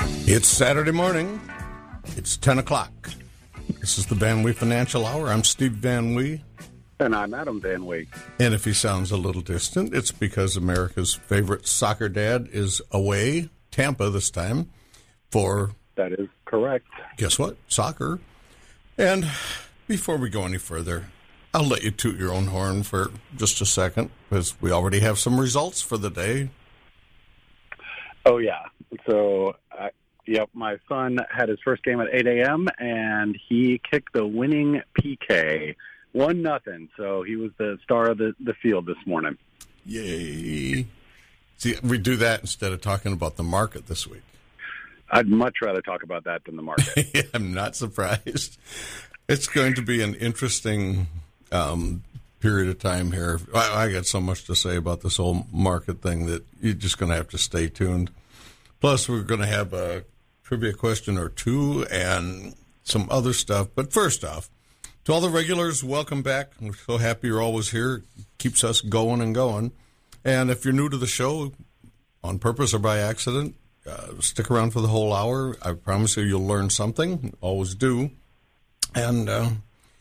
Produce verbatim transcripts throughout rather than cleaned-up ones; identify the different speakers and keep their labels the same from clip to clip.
Speaker 1: It's Saturday morning. It's ten o'clock. This is the Van Wee Financial Hour. I'm Steve Van Wee.
Speaker 2: And I'm Adam Van Wee.
Speaker 1: And if he sounds a little distant, it's because America's favorite soccer dad is away, Tampa this time, for...
Speaker 2: That is correct.
Speaker 1: Guess what? Soccer. And before we go any further, I'll let you toot your own horn for just a second, because we already have some results for the day.
Speaker 2: Oh, yeah. So... I Yep, my son had his first game at eight a.m., and he kicked the winning P K, one nothing. So he was the star of the, the field this morning.
Speaker 1: Yay. See, we do that instead of talking about the market this week.
Speaker 2: I'd much rather talk about that than the market.
Speaker 1: Yeah, I'm not surprised. It's going to be an interesting um, period of time here. I, I got so much to say about this whole market thing that you're just going to have to stay tuned. Plus, we're going to have a trivia question or two and some other stuff. But first off, to all the regulars, welcome back. We're so happy you're always here. Keeps us going and going. And if you're new to the show, on purpose or by accident, uh, stick around for the whole hour. I promise you you'll learn something. Always do. And uh,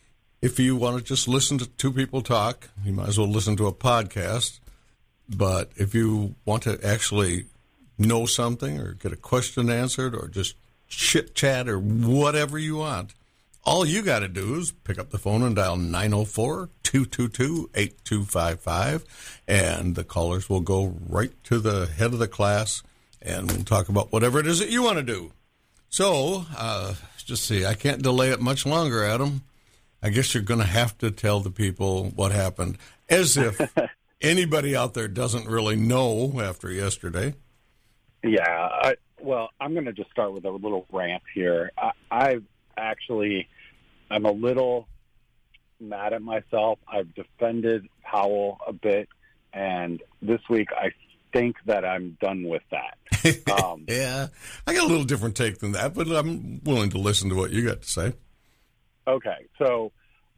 Speaker 1: if you want to just listen to two people talk, you might as well listen to a podcast. But if you want to actually know something or get a question answered or just chit chat or whatever you want, all you got to do is pick up the phone and dial nine oh four, two two two, eight two five five, and the callers will go right to the head of the class and we'll talk about whatever it is that you want to do. So, uh, just see, I can't delay it much longer, Adam. I guess you're going to have to tell the people what happened, as if anybody out there doesn't really know after yesterday.
Speaker 2: Yeah, I, well, I'm going to just start with a little rant here. I, I've actually, I'm a little mad at myself. I've defended Powell a bit, and this week I think that I'm done with that. Um,
Speaker 1: yeah, I got a little different take than that, but I'm willing to listen to what you got to say.
Speaker 2: Okay, so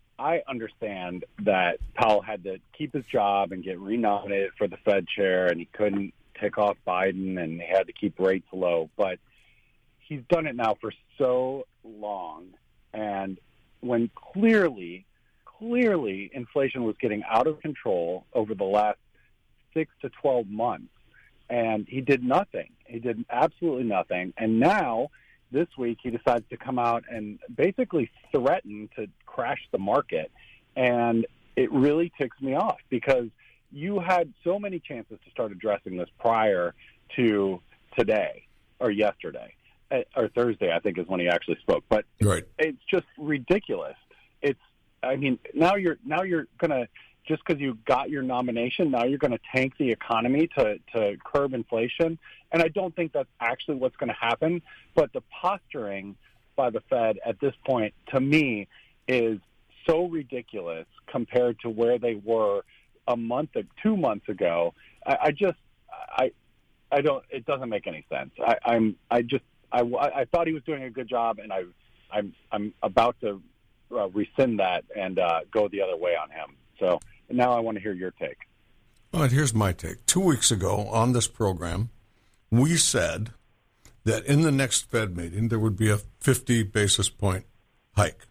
Speaker 2: I understand that Powell had to keep his job and get renominated for the Fed chair, and he couldn't take off Biden, and they had to keep rates low. But he's done it now for so long, and when clearly, clearly inflation was getting out of control over the last six to twelve months, and he did nothing. He did absolutely nothing. And now, this week, he decides to come out and basically threaten to crash the market, and it really ticks me off because you had so many chances to start addressing this prior to today or yesterday or Thursday, I think is when he actually spoke. But
Speaker 1: right.
Speaker 2: It's just ridiculous. It's, I mean, now you're now you're going to, just because you got your nomination, now you're going to tank the economy to, to curb inflation. And I don't think that's actually what's going to happen. But the posturing by the Fed at this point, to me, is so ridiculous compared to where they were a month, two months ago. I, I just, I, I don't. It doesn't make any sense. I, I'm, I just, I, I thought he was doing a good job, and I, I'm, I'm about to uh, rescind that and uh, go the other way on him. So now I want to hear your take.
Speaker 1: All right, here's my take. Two weeks ago on this program, we said that in the next Fed meeting there would be a fifty basis point hike,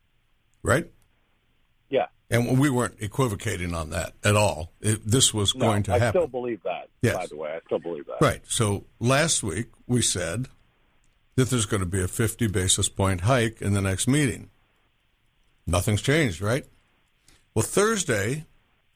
Speaker 1: right?
Speaker 2: Yeah.
Speaker 1: And we weren't equivocating on that at all. It, this was
Speaker 2: no,
Speaker 1: going to
Speaker 2: I
Speaker 1: happen.
Speaker 2: I still believe that,
Speaker 1: yes.
Speaker 2: By the way. I still believe that.
Speaker 1: Right. So last week we said that there's going to be a fifty basis point hike in the next meeting. Nothing's changed, right? Well, Thursday,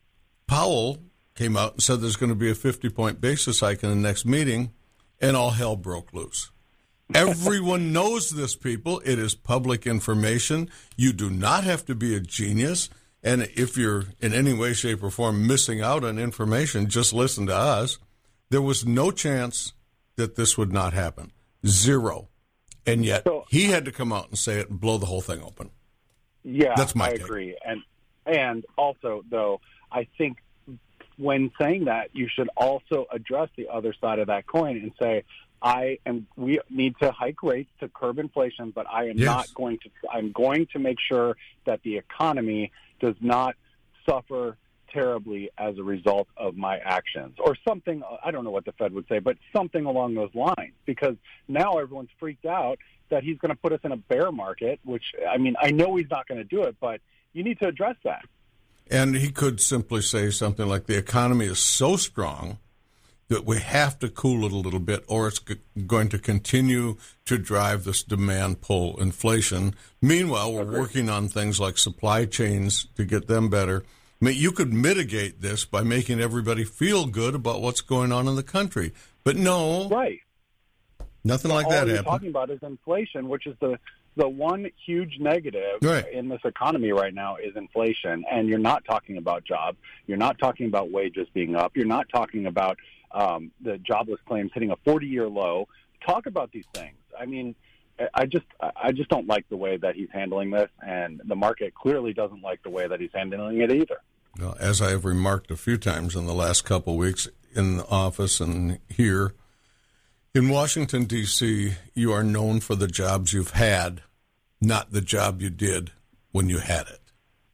Speaker 1: Powell came out and said there's going to be a fifty point basis hike in the next meeting, and all hell broke loose. Everyone knows this, people. It is public information. You do not have to be a genius. And if you're in any way, shape, or form missing out on information, just listen to us. There was no chance that this would not happen. Zero. And yet
Speaker 2: so,
Speaker 1: he had to come out and say it and blow the whole thing open.
Speaker 2: Yeah,
Speaker 1: That's my
Speaker 2: I
Speaker 1: take.
Speaker 2: agree. And and also, though, I think when saying that, you should also address the other side of that coin and say, I am. We need to hike rates to curb inflation, but I am
Speaker 1: yes.
Speaker 2: not going to. I'm going to make sure that the economy does not suffer terribly as a result of my actions, or something. I don't know what the Fed would say, but something along those lines, because now everyone's freaked out that he's going to put us in a bear market, which, I mean, I know he's not going to do it, but you need to address that.
Speaker 1: And he could simply say something like, the economy is so strong that we have to cool it a little bit, or it's g- going to continue to drive this demand pull inflation. Meanwhile, we're
Speaker 2: Agreed.
Speaker 1: working on things like supply chains to get them better. I mean, you could mitigate this by making everybody feel good about what's going on in the country. But no,
Speaker 2: Right.
Speaker 1: nothing like
Speaker 2: All
Speaker 1: that
Speaker 2: you're
Speaker 1: happened.
Speaker 2: talking about is inflation, which is the the one huge negative
Speaker 1: Right.
Speaker 2: in this economy right now is inflation. And you're not talking about jobs. You're not talking about wages being up. You're not talking about um, the jobless claims hitting a forty-year low. Talk about these things. I mean, I just I just don't like the way that he's handling this, and the market clearly doesn't like the way that he's handling it either.
Speaker 1: Well, as I have remarked a few times in the last couple of weeks in the office and here, in Washington, D C, you are known for the jobs you've had, not the job you did when you had it.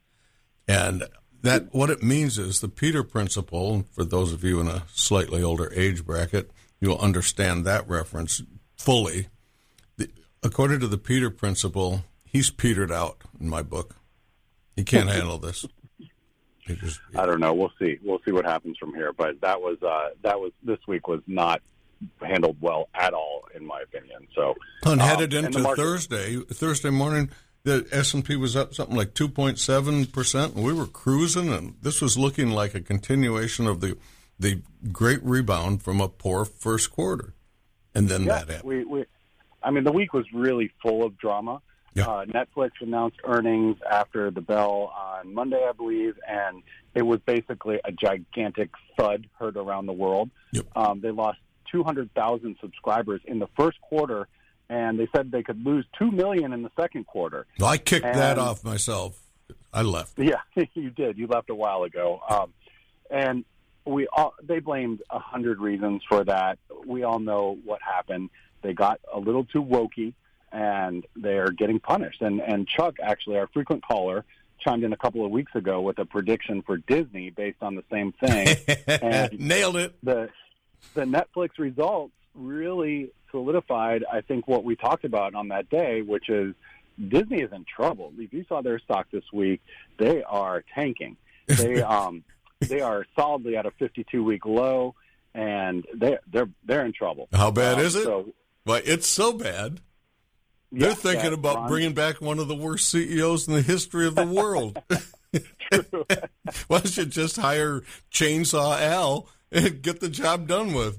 Speaker 1: And that what it means is the Peter Principle, for those of you in a slightly older age bracket, you'll understand that reference fully. The, according to the Peter Principle, he's petered out in my book. He can't handle this. He just, he,
Speaker 2: I don't know. We'll see. We'll see what happens from here. But that was uh, that was this week was not handled well at all, in my opinion. So,
Speaker 1: and
Speaker 2: um,
Speaker 1: headed
Speaker 2: and
Speaker 1: into
Speaker 2: the market-
Speaker 1: Thursday, Thursday morning, the S and P was up something like two point seven percent, and we were cruising, and this was looking like a continuation of the the great rebound from a poor first quarter. And then
Speaker 2: yeah,
Speaker 1: that happened.
Speaker 2: We, we, I mean, the week was really full of drama.
Speaker 1: Yeah.
Speaker 2: Uh, Netflix announced earnings after the bell on Monday, I believe, and it was basically a gigantic thud heard around the world.
Speaker 1: Yep.
Speaker 2: Um, they lost two hundred thousand subscribers in the first quarter, and they said they could lose two million in the second quarter.
Speaker 1: Well, I kicked
Speaker 2: and,
Speaker 1: that off myself. I left.
Speaker 2: Yeah, you did. You left a while ago. Um, and we all, they blamed a hundred reasons for that. We all know what happened. They got a little too wokey, and they're getting punished. And, and Chuck, actually, our frequent caller, chimed in a couple of weeks ago with a prediction for Disney based on the same thing. And
Speaker 1: nailed it.
Speaker 2: The, the Netflix results really solidified, I think, what we talked about on that day, which is Disney is in trouble. If you saw their stock this week, they are tanking. They um they are solidly at a fifty-two week low, and they they're they're in trouble.
Speaker 1: How bad
Speaker 2: Um,
Speaker 1: is it?
Speaker 2: So,
Speaker 1: Well, it's so bad. They're
Speaker 2: yeah,
Speaker 1: thinking
Speaker 2: yeah,
Speaker 1: about
Speaker 2: Ron-
Speaker 1: bringing back one of the worst C E Os in the history of the world.
Speaker 2: True.
Speaker 1: Why don't you just hire Chainsaw Al and get the job done with?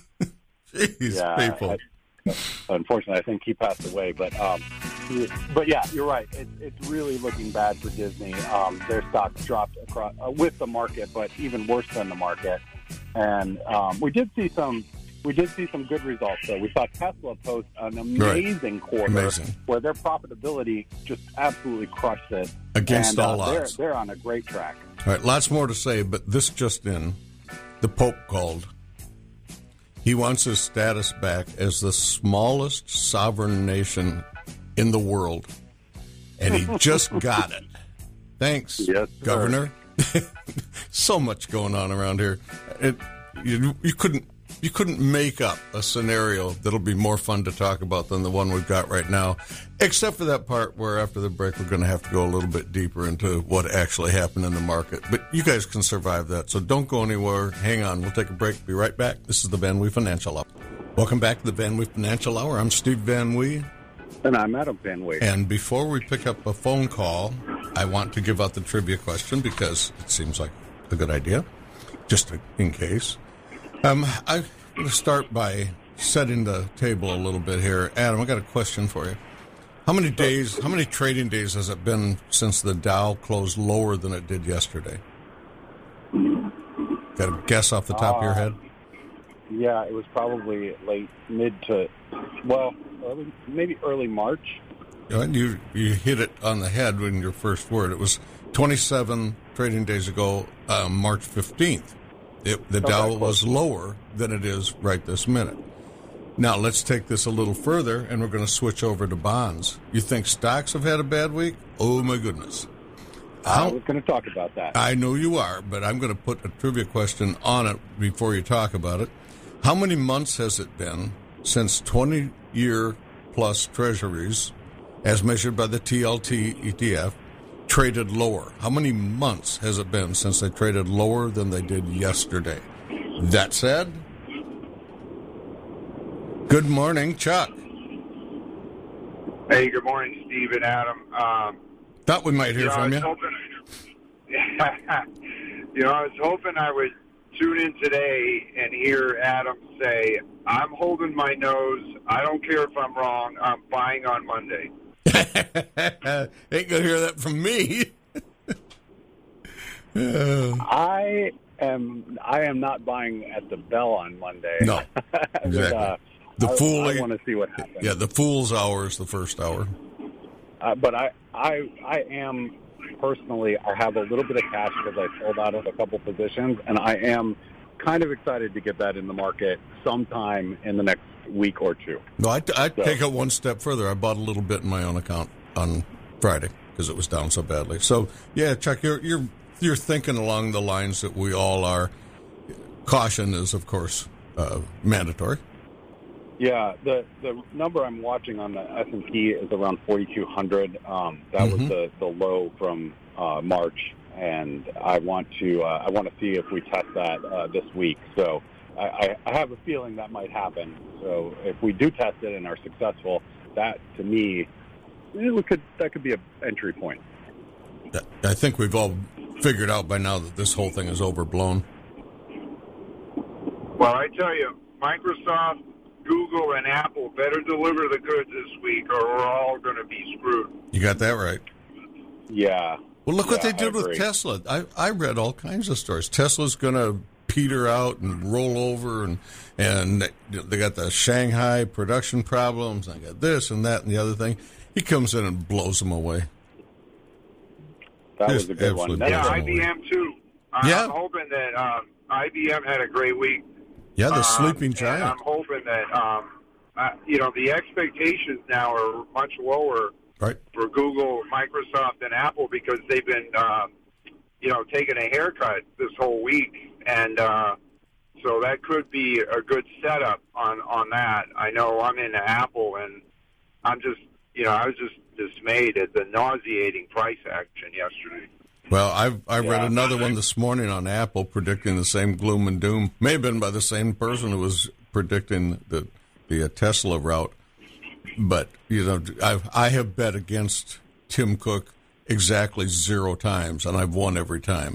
Speaker 1: Jeez,
Speaker 2: yeah,
Speaker 1: people.
Speaker 2: I, unfortunately, I think he passed away. But um, but yeah, you're right. It, it's really looking bad for Disney. Um, their stocks dropped across uh, with the market, but even worse than the market. And um, we did see some. We did see some good results, though. We saw Tesla post an amazing
Speaker 1: Right.
Speaker 2: quarter
Speaker 1: Amazing.
Speaker 2: where their profitability just absolutely crushed it.
Speaker 1: Against
Speaker 2: and,
Speaker 1: all
Speaker 2: uh, they're,
Speaker 1: odds.
Speaker 2: they're on a great track.
Speaker 1: All right, lots more to say, but this just in. The Pope called. He wants his status back as the smallest sovereign nation in the world. And he just got it. Thanks,
Speaker 2: Yes, sir.
Speaker 1: Governor. So much going on around here. It, you, you couldn't you couldn't make up a scenario that'll be more fun to talk about than the one we've got right now, except for that part where after the break we're going to have to go a little bit deeper into what actually happened in the market. But you guys can survive that, so don't go anywhere. Hang on. We'll take a break. Be right back. This is the Van Wee Financial Hour. Welcome back to the Van Wee Financial Hour. I'm Steve Van Wee.
Speaker 2: And I'm Adam Van Wee.
Speaker 1: And before we pick up a phone call, I want to give out the trivia question because it seems like a good idea, just in case. Um, I'm going to start by setting the table a little bit here. Adam, I got a question for you. How many days, how many trading days has it been since the Dow closed lower than it did yesterday? Got a guess off the top uh, of your head?
Speaker 2: Yeah, it was probably late, mid to, well, early, maybe early March.
Speaker 1: You you hit it on the head in your first word. It was twenty-seven trading days ago, uh, March fifteenth. It, the okay, Dow close. was lower than it is right this minute. Now, let's take this a little further, and we're going to switch over to bonds. You think stocks have had a bad week? Oh, my goodness.
Speaker 2: How, I was going to talk about that.
Speaker 1: I know you are, but I'm going to put a trivia question on it before you talk about it. How many months has it been since twenty-year plus treasuries, as measured by the T L T E T F, traded lower? How many months has it been since they traded lower than they did yesterday? That said, good morning, Chuck.
Speaker 3: Hey, good morning, Steve and Adam. Um,
Speaker 1: Thought we might hear
Speaker 3: you know,
Speaker 1: from you.
Speaker 3: Hoping, you know, I was hoping I would tune in today and hear Adam say, I'm holding my nose. I don't care if I'm wrong. I'm buying on Monday.
Speaker 1: Ain't going to hear that from me. uh,
Speaker 2: I am I am not buying at the bell on Monday.
Speaker 1: No, exactly.
Speaker 2: but, uh,
Speaker 1: the
Speaker 2: I,
Speaker 1: fool.
Speaker 2: I want to see what happens.
Speaker 1: Yeah, the fool's hour is the first hour.
Speaker 2: Uh, but I, I, I am personally, I have a little bit of cash because I sold out of a couple positions, and I am kind of excited to get that in the market sometime in the next week or two.
Speaker 1: No, I I
Speaker 2: So-
Speaker 1: take it one step further. I bought a little bit in my own account on Friday because it was down so badly. So yeah, Chuck, you're you're you're thinking along the lines that we all are. Caution is, of course, uh, mandatory.
Speaker 2: Yeah, the the number I'm watching on the S and P is around forty-two hundred. Um, that
Speaker 1: Mhm.
Speaker 2: was the, the low from uh, March, and I want to uh, I want to see if we test that uh, this week. So I, I, I have a feeling that might happen. So if we do test it and are successful, that to me, it could that could be an entry point.
Speaker 1: I think we've all figured out by now that this whole thing is overblown.
Speaker 3: Well, I tell you, Microsoft, Google, and Apple better deliver the goods this week or we're all going to be screwed.
Speaker 1: You got that right.
Speaker 2: Yeah.
Speaker 1: Well, look what
Speaker 2: Yeah,
Speaker 1: they did
Speaker 2: I
Speaker 1: with
Speaker 2: agree.
Speaker 1: Tesla. I, I read all kinds of stories. Tesla's going to peter out and roll over, and and they got the Shanghai production problems. I got this and that and the other thing. He comes in and blows them away.
Speaker 2: That
Speaker 1: Just
Speaker 2: was a good one.
Speaker 1: absolutely
Speaker 3: Yeah,
Speaker 1: That's
Speaker 3: I B M too. I'm
Speaker 1: Yeah.
Speaker 3: hoping that um, I B M had a great week.
Speaker 1: Yeah, the
Speaker 3: Um,
Speaker 1: sleeping
Speaker 3: and
Speaker 1: giant.
Speaker 3: I'm hoping that, um, uh, you know, the expectations now are much lower
Speaker 1: Right.
Speaker 3: for Google, Microsoft, and Apple because they've been, um, you know, taking a haircut this whole week. And uh, so that could be a good setup on, on that. I know I'm into Apple, and I'm just, you know, I was just dismayed at the nauseating price action yesterday.
Speaker 1: Well, I I read
Speaker 2: Yeah.
Speaker 1: another one this morning on Apple predicting the same gloom and doom. May have been by the same person who was predicting the the uh, Tesla route. But you know, I I have bet against Tim Cook exactly zero times, and I've won every time.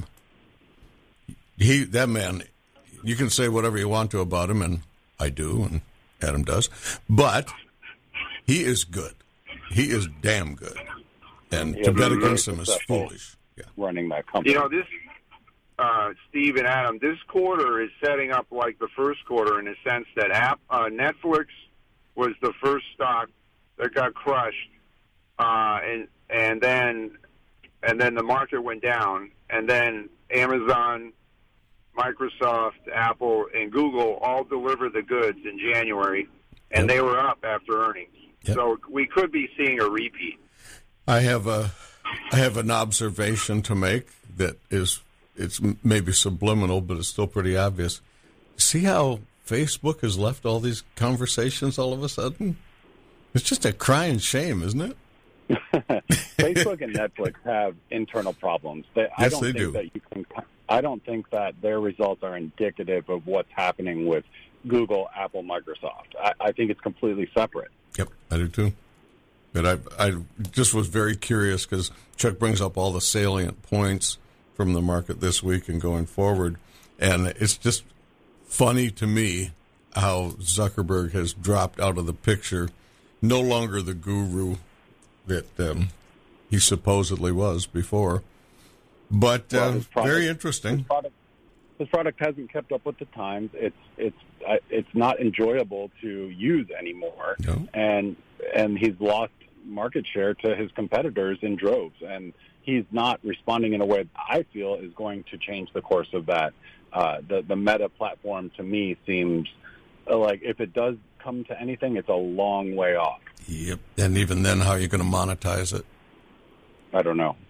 Speaker 1: He that man, you can say whatever you want to about him, and I do, and Adam does, but he is good. He is damn good, and
Speaker 2: Yeah,
Speaker 1: to
Speaker 2: he's
Speaker 1: bet
Speaker 2: very
Speaker 1: against him is
Speaker 2: successful.
Speaker 1: foolish. Yeah.
Speaker 2: Running that company.
Speaker 3: You know, this, uh, Steve and Adam, this quarter is setting up like the first quarter in a sense that app, uh, Netflix was the first stock that got crushed, uh, and and then and then the market went down, and then Amazon, Microsoft, Apple, and Google all delivered the goods in January, and
Speaker 1: Yep.
Speaker 3: they were up after earnings.
Speaker 1: Yep.
Speaker 3: So we could be seeing a repeat.
Speaker 1: I have a, I have an observation to make that is, it's maybe subliminal, but it's still pretty obvious. See how Facebook has left all these conversations all of a sudden? It's just a crying shame, isn't it?
Speaker 2: Facebook and Netflix have internal problems. They, I
Speaker 1: Yes,
Speaker 2: don't
Speaker 1: they
Speaker 2: think
Speaker 1: do.
Speaker 2: that you can. I don't think that their results are indicative of what's happening with Google, Apple, Microsoft. I, I think it's completely separate.
Speaker 1: Yep, I do too. But I, I just was very curious because Chuck brings up all the salient points from the market this week and going forward, and it's just funny to me how Zuckerberg has dropped out of the picture, no longer the guru that um, he supposedly was before. But
Speaker 2: Well,
Speaker 1: uh,
Speaker 2: his product-
Speaker 1: very
Speaker 2: His
Speaker 1: interesting.
Speaker 2: product, his product hasn't kept up with the times. It's it's uh, it's not enjoyable to use anymore,
Speaker 1: No.
Speaker 2: and and he's lost market share to his competitors in droves, and he's not responding in a way that I feel is going to change the course of that. Uh, the the Meta platform to me seems uh, like if it does come to anything, it's a long way off.
Speaker 1: Yep. And even then, how are you going to monetize it?
Speaker 2: I don't know.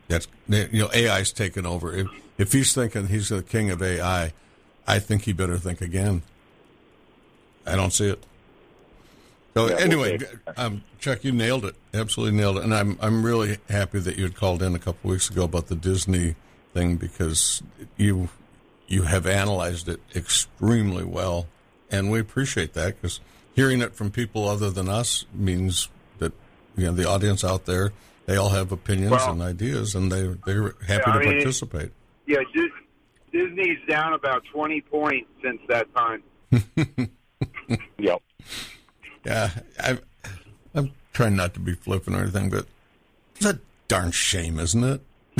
Speaker 1: That's you know A I's taken over. If if he's thinking he's the king of A I, I think he better think again. I don't see it. So
Speaker 2: Yeah,
Speaker 1: anyway,
Speaker 2: we'll
Speaker 1: um, Chuck, you nailed it. Absolutely nailed it. And I'm I'm really happy that you had called in a couple weeks ago about the Disney thing, because you you have analyzed it extremely well, and we appreciate that, because hearing it from people other than us means that you know the audience out there, they all have opinions
Speaker 3: Well,
Speaker 1: and ideas, and they they're happy
Speaker 3: yeah, I
Speaker 1: to
Speaker 3: mean,
Speaker 1: participate.
Speaker 3: Yeah, Dis- Disney's down about twenty points since that time.
Speaker 2: Yep.
Speaker 1: Yeah, I, I'm trying not to be flippant or anything, but it's a darn shame, isn't it?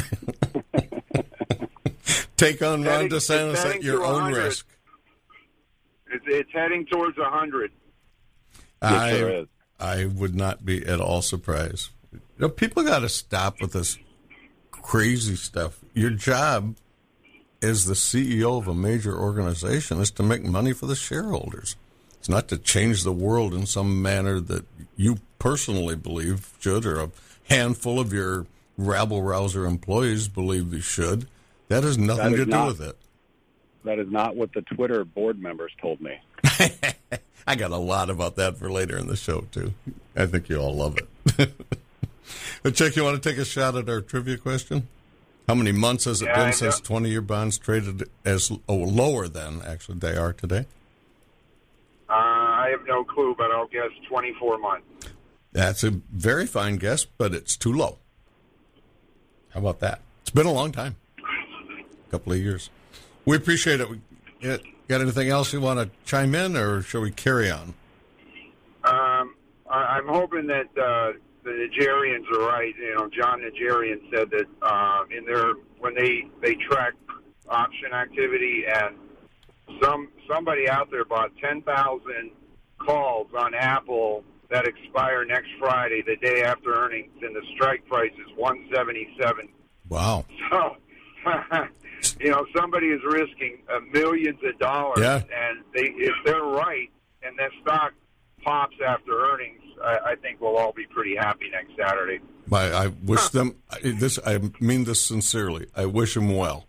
Speaker 1: Take on Ron
Speaker 3: Heading-
Speaker 1: DeSantis
Speaker 3: it's
Speaker 1: at
Speaker 3: heading
Speaker 1: your
Speaker 3: to
Speaker 1: own
Speaker 3: one hundred.
Speaker 1: risk.
Speaker 3: It's, it's heading towards one hundred.
Speaker 1: I,
Speaker 2: sure is.
Speaker 1: I would not be at all surprised. You know, people got to stop with this crazy stuff. Your job as the C E O of a major organization is to make money for the shareholders. It's not to change the world in some manner that you personally believe should, or a handful of your rabble-rouser employees believe you should. That has nothing
Speaker 2: That is
Speaker 1: to do
Speaker 2: not-
Speaker 1: with it.
Speaker 2: That is not what the Twitter board members told me.
Speaker 1: I got a lot about that for later in the show, too. I think you all love it. But Chuck, you want to take a shot at our trivia question? How many months has it
Speaker 3: Yeah, I
Speaker 1: been since
Speaker 3: know.
Speaker 1: twenty-year bonds traded as oh, lower than, actually, they are today?
Speaker 3: Uh, I have no clue, but I'll guess twenty-four months.
Speaker 1: That's a very fine guess, but it's too low. How about that? It's been a long time. A couple of years. We appreciate it. We get, got anything else you want to chime in, or shall we carry on?
Speaker 3: Um, I, I'm hoping that uh, the Nigerians are right. You know, John Nigerian said that uh, in their when they they track option activity, and some somebody out there bought ten thousand calls on Apple that expire next Friday, the day after earnings, and the strike price is one seventy-seven.
Speaker 1: Wow.
Speaker 3: So, you know, somebody is risking uh, millions of dollars,
Speaker 1: Yeah.
Speaker 3: and they if they're right, and that stock pops after earnings, I, I think we'll all be pretty happy next Saturday.
Speaker 1: I, I wish them I- this. I mean this sincerely. I wish them well.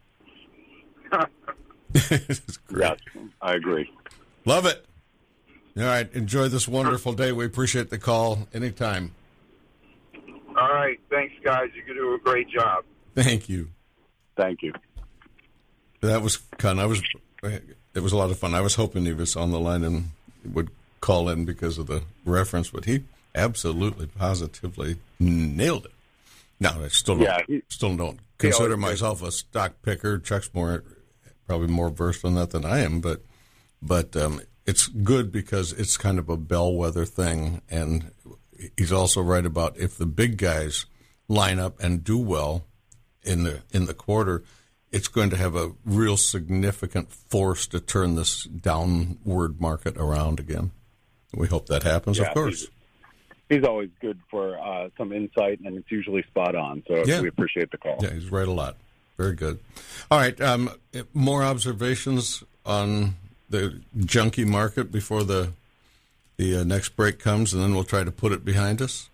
Speaker 1: It's great.
Speaker 2: Yes, I agree.
Speaker 1: Love it. All right. Enjoy this wonderful day. We appreciate the call anytime.
Speaker 3: All right, thanks, guys. You do a great job.
Speaker 1: Thank you.
Speaker 2: Thank you.
Speaker 1: That was fun. I was. It was a lot of fun. I was hoping he was on the line and would call in because of the reference, but he absolutely, positively nailed it. Now, I still don't,
Speaker 2: Yeah, he-
Speaker 1: still don't consider
Speaker 2: always
Speaker 1: myself a stock picker. Chuck's more, probably more versed on that than I am, but but um, it's good because it's kind of a bellwether thing, and he's also right about if the big guys line up and do well in the in the quarter, it's going to have a real significant force to turn this downward market around again. We hope that happens,
Speaker 2: Yeah,
Speaker 1: of course.
Speaker 2: He's, he's always good for uh, some insight, and it's usually spot on. So
Speaker 1: Yeah.
Speaker 2: we appreciate the call.
Speaker 1: Yeah, he's right a lot. Very good. All right, um, more observations on the junkie market before the the uh, next break comes, and then we'll try to put it behind us.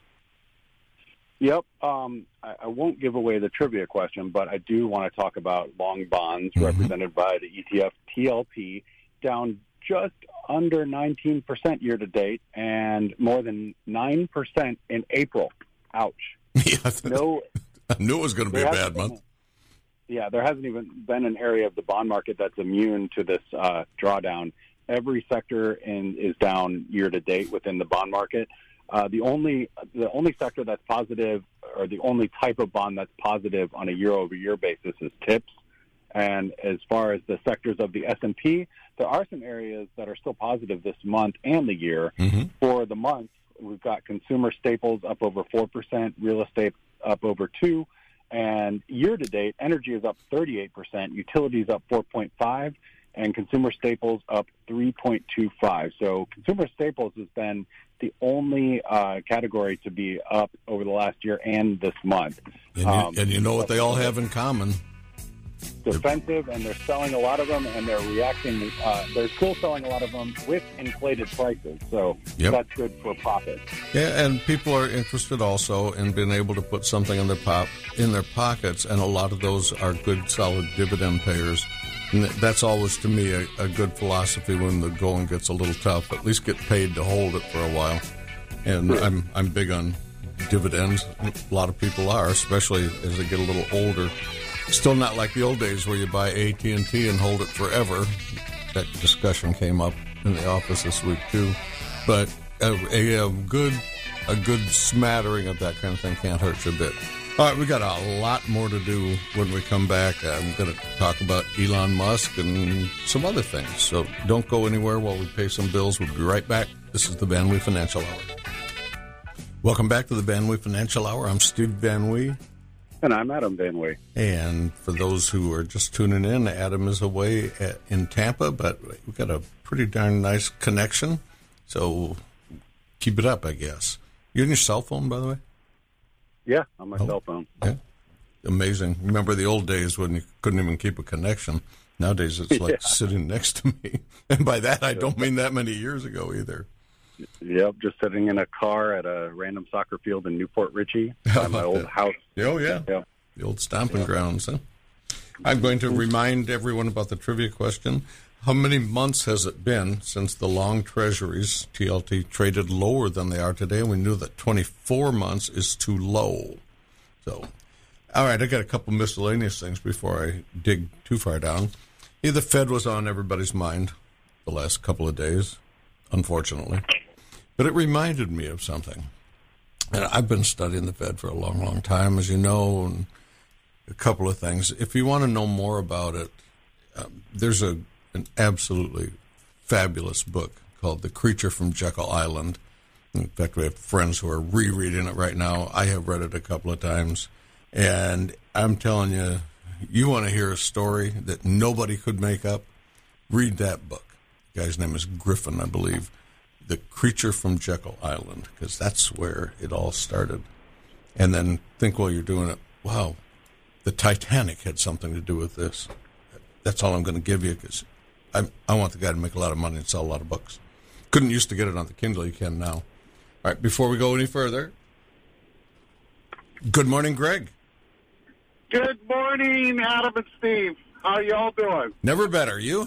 Speaker 2: Yep. Um, I, I won't give away the trivia question, but I do want to talk about long bonds
Speaker 1: Mhm.
Speaker 2: represented by the E T F T L P, down just under nineteen percent year to date and more than nine percent in April. Ouch.
Speaker 1: Yeah,
Speaker 2: No,
Speaker 1: I knew it was going to be a
Speaker 2: there
Speaker 1: bad
Speaker 2: hasn't been-
Speaker 1: month.
Speaker 2: Yeah, there hasn't even been an area of the bond market that's immune to this uh, drawdown. Every sector in, is down year to date within the bond market. Uh, the only the only sector that's positive, or the only type of bond that's positive on a year-over-year basis, is TIPS. And as far as the sectors of the S and P, there are some areas that are still positive this month and the year.
Speaker 1: Mm-hmm.
Speaker 2: For the month, we've got consumer staples up over four percent, real estate up over two percent. And year-to-date, energy is up thirty-eight percent, utilities up four point five percent, and consumer staples up three point two five. So consumer staples has been the only uh, category to be up over the last year and this month.
Speaker 1: And you,
Speaker 2: Um,
Speaker 1: and you know what they all have in common?
Speaker 2: defensive, and they're selling a lot of them, and they're reacting. Uh, they're still selling a lot of them with inflated prices, so
Speaker 1: yep.
Speaker 2: that's good for profit.
Speaker 1: Yeah, and people are interested also in being able to put something in their pop in their pockets, and a lot of those are good, solid dividend payers. And that's always, to me, a, a good philosophy when the going gets a little tough. At least get paid to hold it for a while. And sure. I'm I'm big on dividends. A lot of people are, especially as they get a little older. Still not like the old days where you buy A T and T and hold it forever. That discussion came up in the office this week too. But a, a, a good a good smattering of that kind of thing can't hurt you a bit. All right, we got a lot more to do when we come back. I'm going to talk about Elon Musk and some other things. So don't go anywhere while we pay some bills. We'll be right back. This is the Van Wee Financial Hour. Welcome back to the Van Wee Financial Hour. I'm Steve Van Wee.
Speaker 2: And I'm Adam Van Wee.
Speaker 1: And for those who are just tuning in, Adam is away at, in Tampa, but we've got a pretty darn nice connection. So keep it up, I guess. You on your cell phone, by the way?
Speaker 2: Yeah, on my oh, cell phone.
Speaker 1: Yeah. Amazing. Remember the old days when you couldn't even keep a connection? Nowadays it's like yeah. sitting next to me. And by that, I don't mean that many years ago either.
Speaker 2: Yep, just sitting in a car at a random soccer field in Newport Richie by my old house.
Speaker 1: Oh, yeah. yeah. The old stomping yeah. grounds. Huh? I'm going to remind everyone about the trivia question. How many months has it been since the long treasuries, T L T, traded lower than they are today? And we knew that twenty-four months is too low. So, all right, I got a couple miscellaneous things before I dig too far down. Yeah, the Fed was on everybody's mind the last couple of days, unfortunately. But it reminded me of something. And I've been studying the Fed for a long, long time, as you know, and a couple of things. If you want to know more about it, um, there's a an absolutely fabulous book called The Creature from Jekyll Island. In fact, we have friends who are rereading it right now. I have read it a couple of times. And I'm telling you, you want to hear a story that nobody could make up? Read that book. The guy's name is Griffin, I believe. The Creature from Jekyll Island, because that's where it all started. And then think while you're doing it, wow, the Titanic had something to do with this. That's all I'm going to give you, because I, I want the guy to make a lot of money and sell a lot of books. Couldn't used to get it on the Kindle. You can now. All right, before we go any further, good morning, Greg.
Speaker 4: Good morning, Adam and Steve. How y'all doing?
Speaker 1: Never better. You?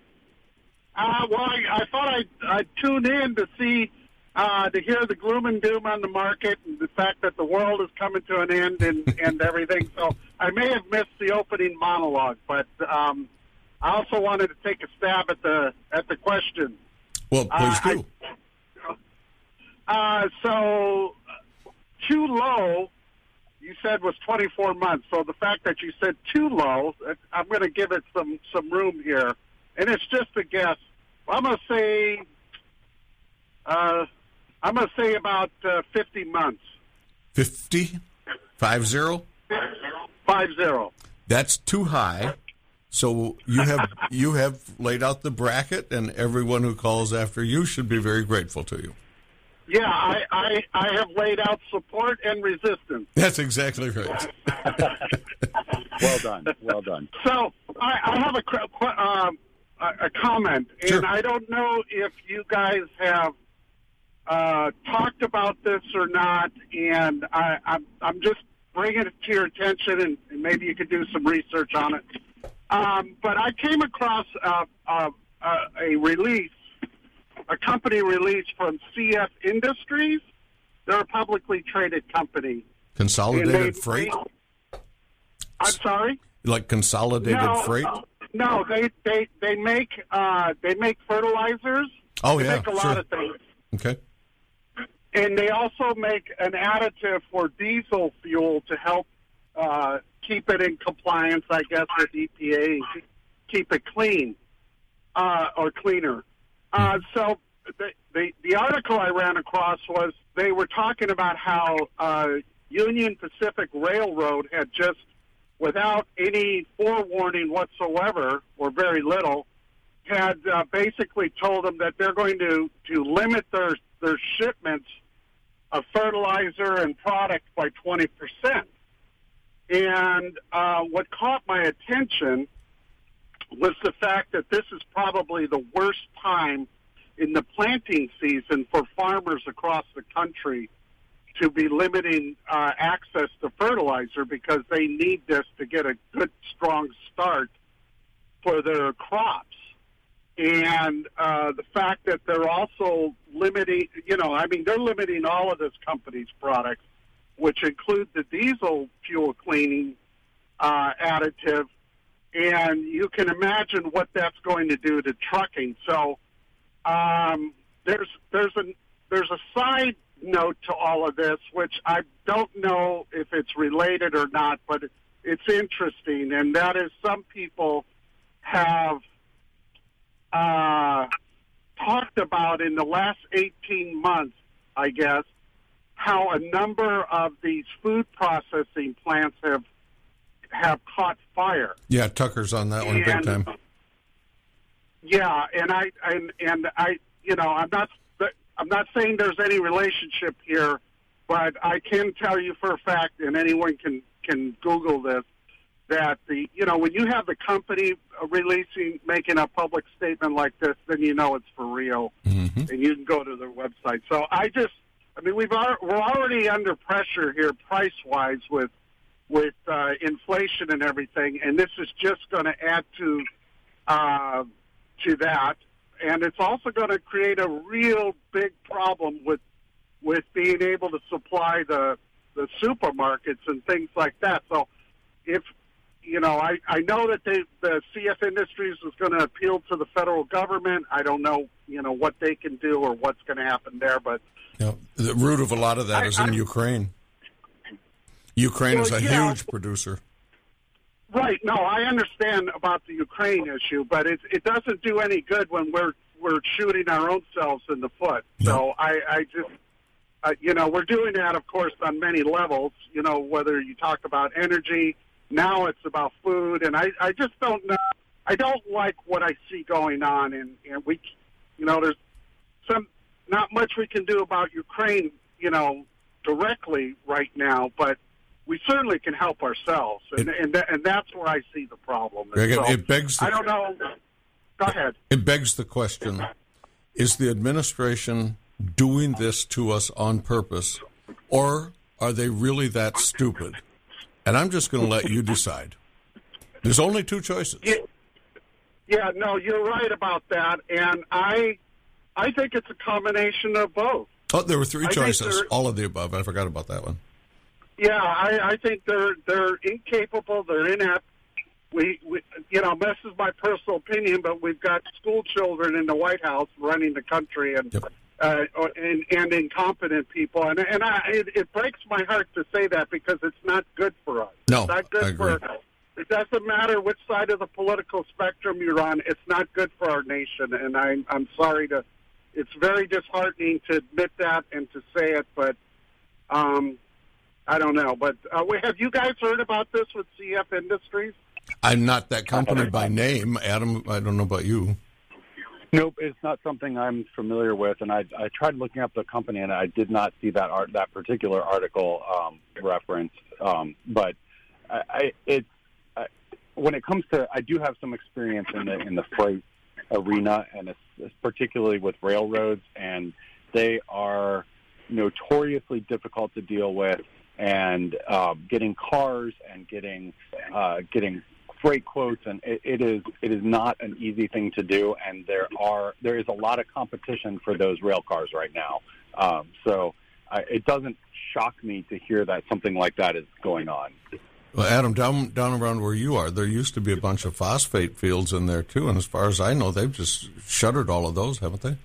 Speaker 4: Uh, well, I, I thought I'd, I'd tune in to see, uh, to hear the gloom and doom on the market and the fact that the world is coming to an end and, and everything. So I may have missed the opening monologue, but um, I also wanted to take a stab at the at the question.
Speaker 1: Well, please
Speaker 4: uh,
Speaker 1: do.
Speaker 4: I, uh, so too low, you said, was twenty-four months. So the fact that you said too low, I'm going to give it some, some room here. And it's just a guess. I'm going to say, uh, I'm going to say about uh, fifty months.
Speaker 1: Fifty? Five zero?
Speaker 4: Five zero.
Speaker 1: That's too high. So you have you have laid out the bracket, and everyone who calls after you should be very grateful to you.
Speaker 4: Yeah, I, I, I have laid out support and resistance.
Speaker 1: That's exactly right.
Speaker 2: Well done. Well done.
Speaker 4: So I, I have a, um, a comment, and
Speaker 1: sure.
Speaker 4: I don't know if you guys have uh, talked about this or not, and I, I'm, I'm just bringing it to your attention, and, and maybe you could do some research on it. Um, but I came across uh, uh, uh, a release, a company release from C F Industries. They're a publicly traded company.
Speaker 1: Consolidated Freight?
Speaker 4: I'm sorry?
Speaker 1: Like Consolidated
Speaker 4: no,
Speaker 1: Freight?
Speaker 4: Uh, no, they they they make uh, they make fertilizers.
Speaker 1: Oh
Speaker 4: they
Speaker 1: yeah,
Speaker 4: make a
Speaker 1: sure.
Speaker 4: lot of things.
Speaker 1: Okay.
Speaker 4: And they also make an additive for diesel fuel to help uh, keep it in compliance, I guess, with E P A, and keep it clean uh, or cleaner. Uh, so the, the the article I ran across was they were talking about how uh, Union Pacific Railroad had just, without any forewarning whatsoever, or very little, had uh, basically told them that they're going to, to limit their, their shipments of fertilizer and product by twenty percent. And uh, what caught my attention was the fact that this is probably the worst time in the planting season for farmers across the country to be limiting uh, access to fertilizer, because they need this to get a good, strong start for their crops. And uh, the fact that they're also limiting, you know, I mean, they're limiting all of this company's products, which include the diesel fuel cleaning uh, additive. And you can imagine what that's going to do to trucking. So um, there's there's a there's a side note to all of this, which I don't know if it's related or not, but it's interesting, and that is some people have uh, talked about in the last eighteen months, I guess, how a number of these food processing plants have have caught fire.
Speaker 1: Yeah, Tucker's on that one
Speaker 4: and,
Speaker 1: big time.
Speaker 4: Yeah, and I and and I, you know, I'm not I'm not saying there's any relationship here, but I can tell you for a fact, and anyone can can Google this, that the you know when you have the company releasing making a public statement like this, then you know it's for real, mm-hmm. and you can go to their website. So I just, I mean, we've are, we're already under pressure here price wise with. with uh, inflation and everything, and this is just going to add to uh, to that. And it's also going to create a real big problem with with being able to supply the the supermarkets and things like that. So if, you know, I, I know that they, the C F Industries is going to appeal to the federal government. I don't know, you know, what they can do or what's going to happen there. But
Speaker 1: you know, the root of a lot of that I, is in I, Ukraine. Ukraine well, is a yeah, huge producer.
Speaker 4: Right. No, I understand about the Ukraine issue, but it it doesn't do any good when we're we're shooting our own selves in the foot. No. So I, I just, uh, you know, we're doing that, of course, on many levels. You know, whether you talk about energy, now it's about food, and I, I just don't know. I don't like what I see going on, and, and we, you know, there's some not much we can do about Ukraine, you know, directly right now, but we certainly can help ourselves, and it, and, th- and that's where I see the problem.
Speaker 1: Greg,
Speaker 4: so,
Speaker 1: it begs. The,
Speaker 4: I don't know. Go ahead.
Speaker 1: It begs the question: is the administration doing this to us on purpose, or are they really that stupid? And I'm just going to let you decide. There's only two choices.
Speaker 4: Yeah, yeah, no, you're right about that, and I, I think it's a combination of both.
Speaker 1: Oh, there were three I choices. All of the above. I forgot about that one.
Speaker 4: Yeah, I, I think they're they're incapable. They're inept. We, we, you know, this is my personal opinion, but we've got school children in the White House running the country, and yep. uh, and, and incompetent people. And and I, it, it breaks my heart to say that because it's not good for us.
Speaker 1: No,
Speaker 4: it's not good
Speaker 1: I agree.
Speaker 4: for. It doesn't matter which side of the political spectrum you're on. It's not good for our nation, and I'm I'm sorry to. It's very disheartening to admit that and to say it, but. Um, I don't know, but uh, have you guys heard about this with C F Industries?
Speaker 1: I'm not that company by name. Adam, I don't know about you.
Speaker 2: Nope, it's not something I'm familiar with, and I, I tried looking up the company, and I did not see that art, that particular article um, referenced. Um, but I, I, it's I, when it comes to, I do have some experience in the in the freight arena, and it's, it's particularly with railroads, and they are notoriously difficult to deal with. And uh, getting cars and getting uh, getting freight quotes, and it, it is it is not an easy thing to do. And there are there is a lot of competition for those rail cars right now. Um, so I, it doesn't shock me to hear that something like that is going on.
Speaker 1: Well, Adam, down down around where you are, there used to be a bunch of phosphate fields in there too. And as far as I know, they've just shuttered all of those, haven't they?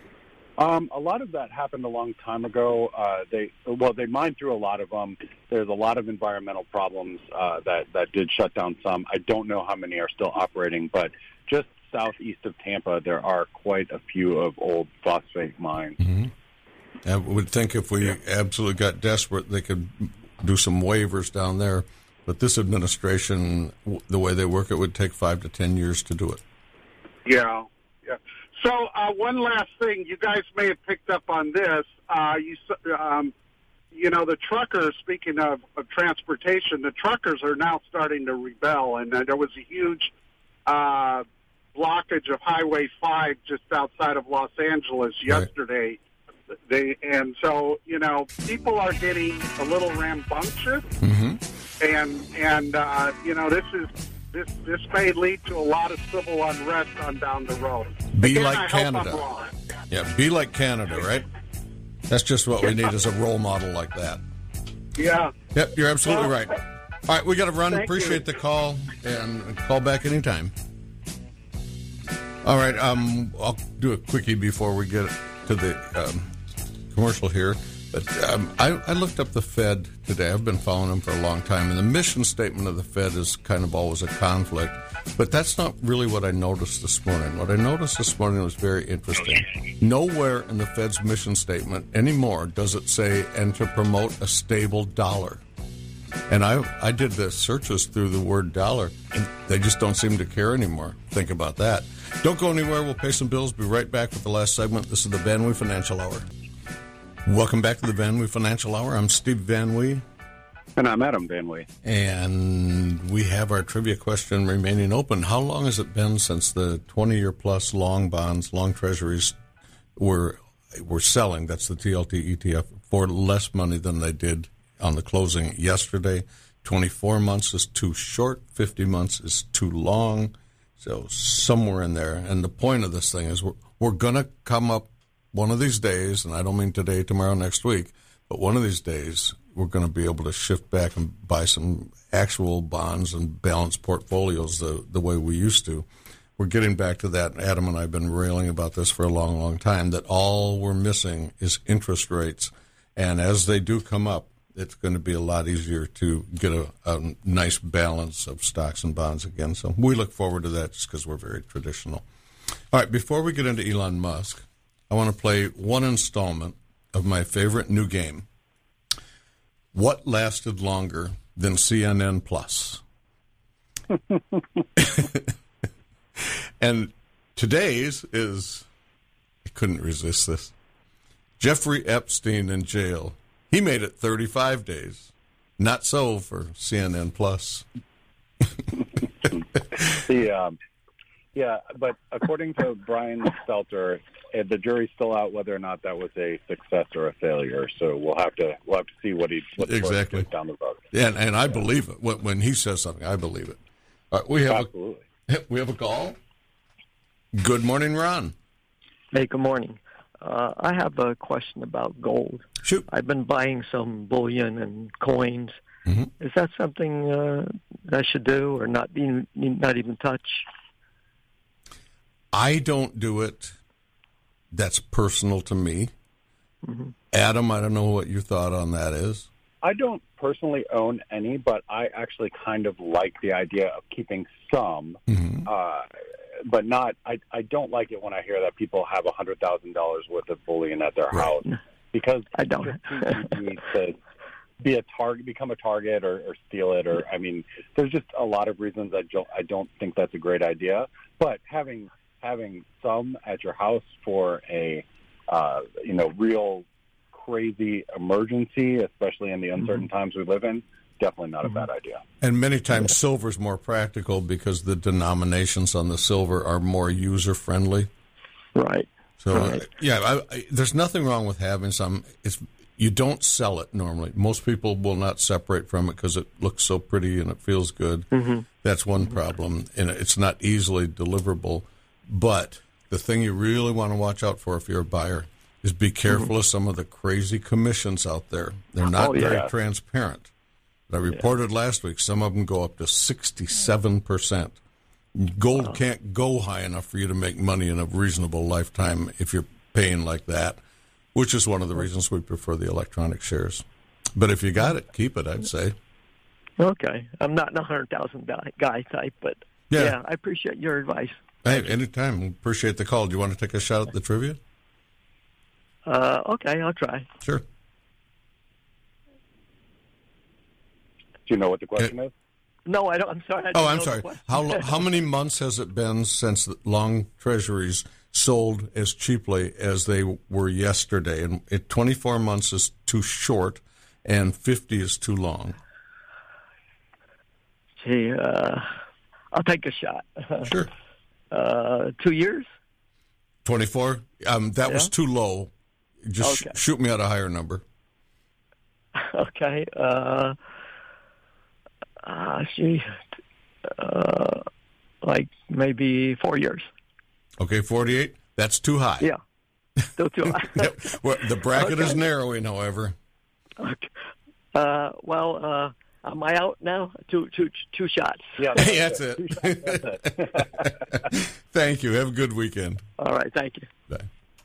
Speaker 2: Um, a lot of that happened a long time ago. Uh, they well, they mined through a lot of them. There's a lot of environmental problems uh, that that did shut down some. I don't know how many are still operating, but just southeast of Tampa, there are quite a few of old phosphate mines.
Speaker 1: Mm-hmm. I would think if we absolutely got desperate, they could do some waivers down there. But this administration, the way they work, it would take five to ten years to do it.
Speaker 4: Yeah. Yeah. So uh, one last thing, you guys may have picked up on this. Uh, you, um, you know, the truckers, speaking of, of transportation, the truckers are now starting to rebel. And uh, there was a huge uh, blockage of Highway five just outside of Los Angeles
Speaker 1: Right.
Speaker 4: yesterday. They And so, you know, people are getting a little rambunctious.
Speaker 1: Mm-hmm.
Speaker 4: And, and uh, you know, this is this this may lead to a lot of civil unrest on down the road.
Speaker 1: Be
Speaker 4: Again,
Speaker 1: like
Speaker 4: I hope I'm
Speaker 1: Canada.
Speaker 4: wrong.
Speaker 1: Yeah, be like Canada, right? That's just what we need is a role model like that.
Speaker 4: Yeah.
Speaker 1: Yep, you're absolutely
Speaker 4: Well,
Speaker 1: right. All right, we got to run.
Speaker 4: thank
Speaker 1: Appreciate
Speaker 4: you.
Speaker 1: the call, and call back anytime. All right, um, I'll do a quickie before we get to the um, commercial here. But um, I, I looked up the Fed today. I've been following them for a long time, and the mission statement of the Fed is kind of always a conflict. But that's not really what I noticed this morning. What I noticed this morning was very interesting. Nowhere in the Fed's mission statement anymore does it say, and to promote a stable dollar. And I, I did the searches through the word dollar, and they just don't seem to care anymore. Think about that. Don't go anywhere. We'll pay some bills. Be right back with the last segment. This is the Van Wee Financial Hour. Welcome back to the Van Wee Financial Hour. I'm Steve Van Wee.
Speaker 2: And I'm Adam Van Wee.
Speaker 1: And we have our trivia question remaining open. How long has it been since the twenty-year plus long bonds, long treasuries were were selling, that's the T L T E T F, for less money than they did on the closing yesterday? twenty-four months is too short. fifty months is too long. So somewhere in there. And the point of this thing is we're, we're going to come up one of these days, and I don't mean today, tomorrow, next week, but one of these days we're going to be able to shift back and buy some actual bonds and balance portfolios the, the way we used to. We're getting back to that. Adam and I have been railing about this for a long, long time, that all we're missing is interest rates. And as they do come up, it's going to be a lot easier to get a, a nice balance of stocks and bonds again. So we look forward to that just because we're very traditional. All right, before we get into Elon Musk, I want to play one installment of my favorite new game. What lasted longer than C N N Plus? And today's is, I couldn't resist this. Jeffrey Epstein in jail. He made it thirty-five days. Not so for C N N Plus.
Speaker 2: The, um, yeah, but according to Brian Stelter, uh, the jury's still out whether or not that was a success or a failure. So we'll have to we'll have to see what he what
Speaker 1: Exactly.
Speaker 2: down the road.
Speaker 1: And and I believe it. When, when he says something, I believe it. All right, we have
Speaker 2: Absolutely.
Speaker 1: a, we have a call. Good morning, Ron.
Speaker 5: Hey, good morning. Uh, I have a question about gold.
Speaker 1: Shoot.
Speaker 5: I've been buying some bullion and coins.
Speaker 1: Mm-hmm.
Speaker 5: Is that something uh, I should do or not even, not even touch?
Speaker 1: I don't do it. That's personal to me.
Speaker 5: Mm-hmm.
Speaker 1: Adam, I don't know what your thought on that is.
Speaker 2: I don't personally own any, but I actually kind of like the idea of keeping some.
Speaker 1: Mm-hmm.
Speaker 2: Uh, but not. I, I don't like it when I hear that people have a hundred thousand dollars worth of bullion at their
Speaker 1: Right.
Speaker 2: house because
Speaker 5: I don't.
Speaker 2: it's just too easy to be a target, become a target, or, or steal it. Or I mean, there's just a lot of reasons I don't. I don't think that's a great idea. But having having some at your house for a uh, you know real crazy emergency, especially in the uncertain mm-hmm. times we live in, definitely not mm-hmm. a bad idea.
Speaker 1: And many times silver's more practical because the denominations on the silver are more user-friendly.
Speaker 5: Right.
Speaker 1: So,
Speaker 5: right.
Speaker 1: Uh, yeah, I, I, there's nothing wrong with having some. It's you don't sell it normally. Most people will not separate from it because it looks so pretty and it feels good.
Speaker 5: Mm-hmm.
Speaker 1: That's one mm-hmm. problem, and it's not easily deliverable. But the thing you really want to watch out for if you're a buyer is be careful mm-hmm. of some of the crazy commissions out there. They're not
Speaker 5: oh, yeah.
Speaker 1: very transparent. I reported yeah. last week some of them go up to sixty-seven percent. Gold wow. can't go high enough for you to make money in a reasonable lifetime if you're paying like that, which is one of the reasons we prefer the electronic shares. But if you got it, keep it, I'd say.
Speaker 5: Okay. I'm not a one hundred thousand guy type, but yeah. yeah, I appreciate your advice.
Speaker 1: Hey, anytime. Appreciate the call. Do you want to take a shot at the trivia?
Speaker 5: Uh, okay, I'll try.
Speaker 1: Sure.
Speaker 2: Do you know what the question
Speaker 1: okay.
Speaker 2: is?
Speaker 5: No, I don't. I'm sorry. I
Speaker 1: oh, I'm sorry. How how many months has it been since the long treasuries sold as cheaply as they were yesterday? And it, twenty-four months is too short. and fifty is too long?
Speaker 5: Gee, uh, I'll take a shot.
Speaker 1: Sure.
Speaker 5: Uh, two years?
Speaker 1: twenty-four? Um, that yeah. was too low. Just okay. sh- shoot me out a higher number.
Speaker 5: Okay. Uh, uh, gee, uh, like maybe four years.
Speaker 1: Okay, forty-eight? That's too high.
Speaker 5: Yeah. Still too high.
Speaker 1: Yep. Well, the bracket okay. is narrowing, however.
Speaker 5: Okay. Uh, well, uh, am I out now? Two, two, two shots.
Speaker 2: Yeah,
Speaker 1: that's, that's it. it. That's it. Thank you. Have a good weekend.
Speaker 5: All right. Thank you.
Speaker 1: Bye.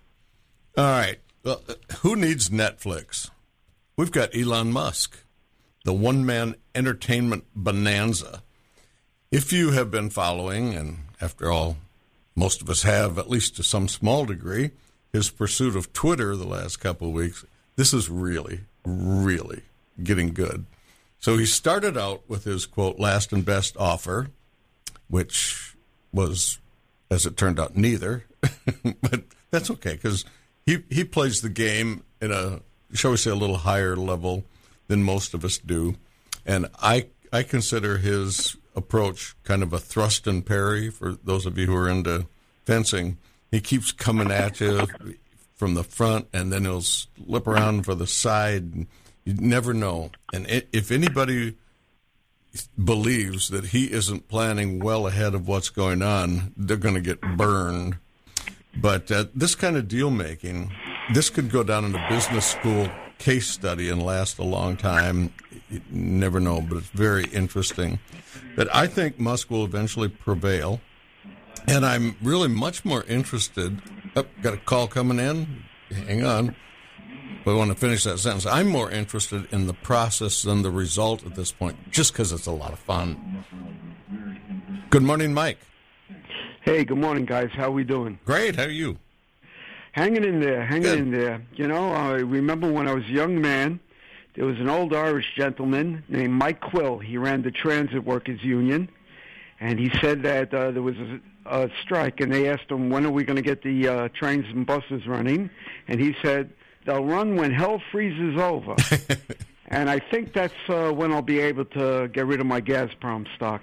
Speaker 1: All right. Well, who needs Netflix? We've got Elon Musk, the one-man entertainment bonanza. If you have been following, and after all, most of us have, at least to some small degree, his pursuit of Twitter the last couple of weeks, this is really, really getting good. So he started out with his, quote, last and best offer, which was, as it turned out, neither. But that's okay, because he, he plays the game in a, shall we say, a little higher level than most of us do. And I I consider his approach kind of a thrust and parry for those of you who are into fencing. He keeps coming at you from the front, and then he'll slip around for the side. You never know. And if anybody believes that he isn't planning well ahead of what's going on, they're going to get burned. But uh, this kind of deal-making, this could go down in a business school case study and last a long time. You never know, but it's very interesting. But I think Musk will eventually prevail. And I'm really much more interested. Oh, got a call coming in. Hang on. We want to finish that sentence. I'm more interested in the process than the result at this point, just because it's a lot of fun. Good morning, Mike.
Speaker 6: Hey, good morning, guys. How we doing?
Speaker 1: Great. How are you?
Speaker 6: Hanging in there, hanging
Speaker 1: Good.
Speaker 6: in there. You know, I remember when I was a young man, there was an old Irish gentleman named Mike Quill. He ran the Transit Workers Union, and he said that uh, there was a, a strike, and they asked him, when are we going to get the uh, trains and buses running? And he said, they'll run when hell freezes over. And I think that's uh, when I'll be able to get rid of my Gazprom stock.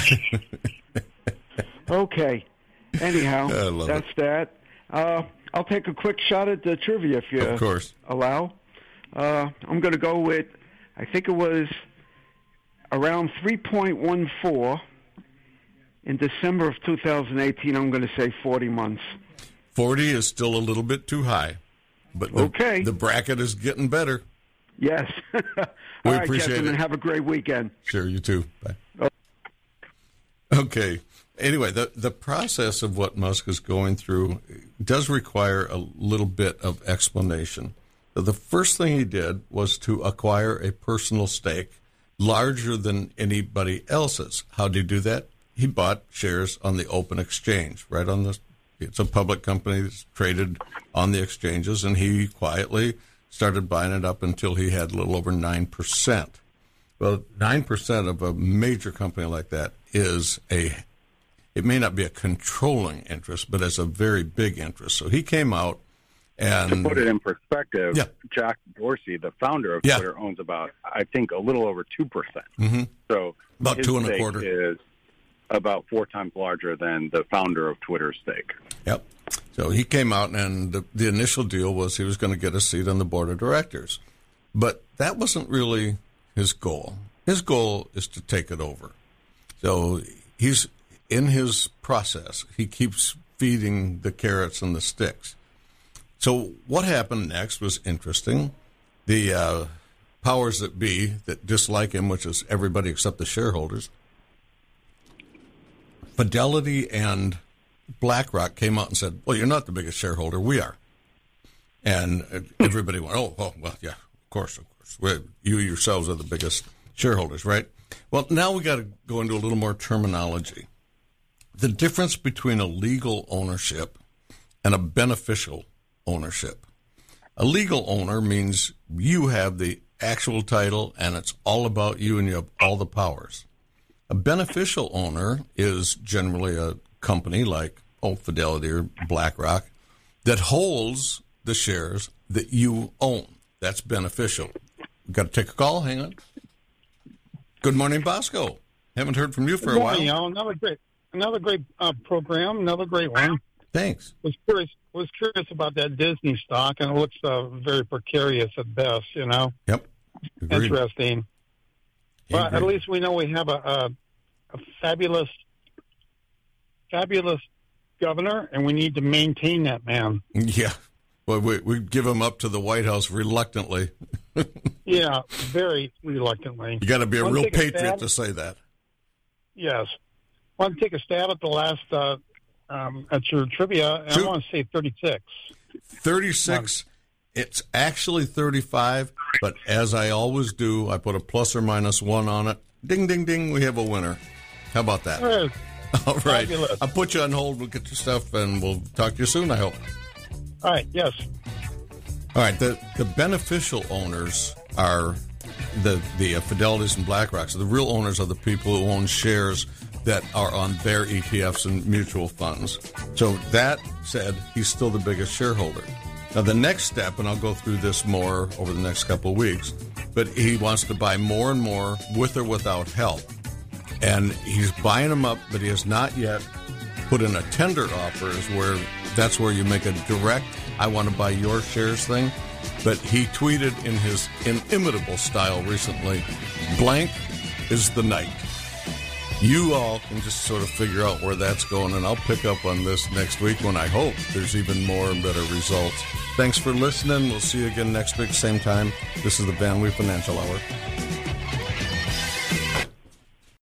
Speaker 6: Okay. Anyhow, that's it. that. Uh, I'll take a quick shot at the trivia if you
Speaker 1: of course.
Speaker 6: allow. Uh, I'm going to go with, I think it was around three point one four in December of two thousand eighteen. I'm going to say forty months.
Speaker 1: forty is still a little bit too high, but the,
Speaker 6: okay.
Speaker 1: the bracket is getting better.
Speaker 6: Yes.
Speaker 1: We
Speaker 6: All right,
Speaker 1: appreciate
Speaker 6: gentlemen,
Speaker 1: it.
Speaker 6: have a great weekend.
Speaker 1: Sure, you too. Bye.
Speaker 6: Oh.
Speaker 1: Okay. Anyway, the, the process of what Musk is going through does require a little bit of explanation. So the first thing he did was to acquire a personal stake larger than anybody else's. How did he do that? He bought shares on the open exchange, right on the, it's a public company that's traded on the exchanges, and he quietly started buying it up until he had a little over nine percent. Well, nine percent of a major company like that is a, it may not be a controlling interest, but it's a very big interest. So he came out and...
Speaker 2: To put it in perspective,
Speaker 1: yeah.
Speaker 2: Jack Dorsey, the founder of
Speaker 1: yeah.
Speaker 2: Twitter, owns about, I think, a little over two percent.
Speaker 1: Mm-hmm.
Speaker 2: So
Speaker 1: about
Speaker 2: his
Speaker 1: two and a
Speaker 2: stake
Speaker 1: quarter.
Speaker 2: is about four times larger than the founder of Twitter's stake.
Speaker 1: Yep. So he came out, and the, the initial deal was he was going to get a seat on the board of directors. But that wasn't really his goal. His goal is to take it over. So he's in his process. He keeps feeding the carrots and the sticks. So what happened next was interesting. The uh, powers that be that dislike him, which is everybody except the shareholders, Fidelity and BlackRock came out and said, well, you're not the biggest shareholder. We are. And everybody went, oh, oh well, yeah, of course, of course. We're, you yourselves are the biggest shareholders, right? Well, now we got to go into a little more terminology. The difference between a legal ownership and a beneficial ownership. A legal owner means you have the actual title and it's all about you and you have all the powers. A beneficial owner is generally a company like oh, Fidelity or BlackRock that holds the shares that you own. That's beneficial. got to take a call. Hang on. Good morning, Bosco. Haven't heard from you for
Speaker 7: Good
Speaker 1: a
Speaker 7: morning,
Speaker 1: while.
Speaker 7: Al. Another great, another great uh, program. Another great one.
Speaker 1: Thanks.
Speaker 7: Was curious. Was curious about that Disney stock, and it looks uh, very precarious at best. You know.
Speaker 1: Yep. Agreed.
Speaker 7: Interesting. But at least we know we have a, a, a fabulous, fabulous governor, and we need to maintain that man.
Speaker 1: Yeah. Well, we we give him up to the White House reluctantly.
Speaker 7: Yeah, very reluctantly.
Speaker 1: You got to be a
Speaker 7: Want
Speaker 1: real
Speaker 7: to take a
Speaker 1: patriot
Speaker 7: stab?
Speaker 1: to say that.
Speaker 7: Yes. Want to take a stab at the last uh, um, at your trivia? And
Speaker 1: Shoot.
Speaker 7: I want to say thirty-six.
Speaker 1: thirty-six. It's actually thirty-five, but as I always do, I put a plus or minus one on it. Ding, ding, ding. We have a winner. How about that?
Speaker 7: There it is.
Speaker 1: All right.
Speaker 7: Fabulous.
Speaker 1: I'll put you on hold. We'll get your stuff, and we'll talk to you soon, I hope.
Speaker 7: All right. Yes.
Speaker 1: All right. The the beneficial owners are the the uh, Fidelities and BlackRocks. The real owners are the people who own shares that are on their E T Fs and mutual funds. So that said, he's still the biggest shareholder. Now, the next step, and I'll go through this more over the next couple of weeks, but he wants to buy more and more with or without help. And he's buying them up, but he has not yet put in a tender offer, is where that's where you make a direct, I want to buy your shares thing. But he tweeted in his inimitable style recently, blank is the night. You all can just sort of figure out where that's going, and I'll pick up on this next week when I hope there's even more and better results. Thanks for listening. We'll see you again next week, same time. This is the Van Wee Financial Hour.